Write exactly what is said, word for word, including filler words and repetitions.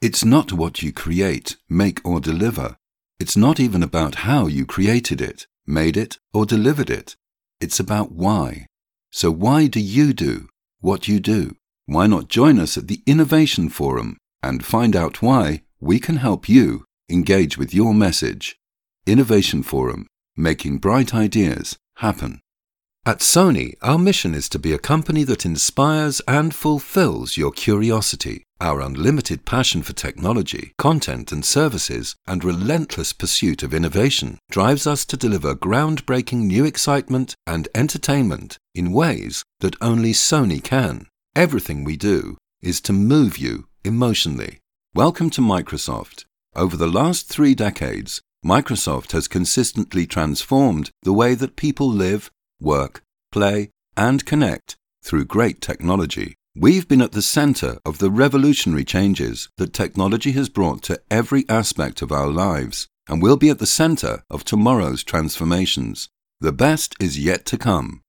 It's not what you create, make or deliver. It's not even about how you created it, made it or delivered it. It's about why. So why do you do what you do? Why not join us at the Innovation Forum and find out why we can help you engage with your message? Innovation Forum, making bright ideas happen. At Sony, our mission is to be a company that inspires and fulfills your curiosity. Our unlimited passion for technology, content and services, and relentless pursuit of innovation drives us to deliver groundbreaking new excitement and entertainment in ways that only Sony can. Everything we do is to move you emotionally. Welcome to Microsoft. Over the last three decades, Microsoft has consistently transformed the way that people live, work, play, and connect through great technology. We've been at the center of the revolutionary changes that technology has brought to every aspect of our lives, and we'll be at the center of tomorrow's transformations. The best is yet to come.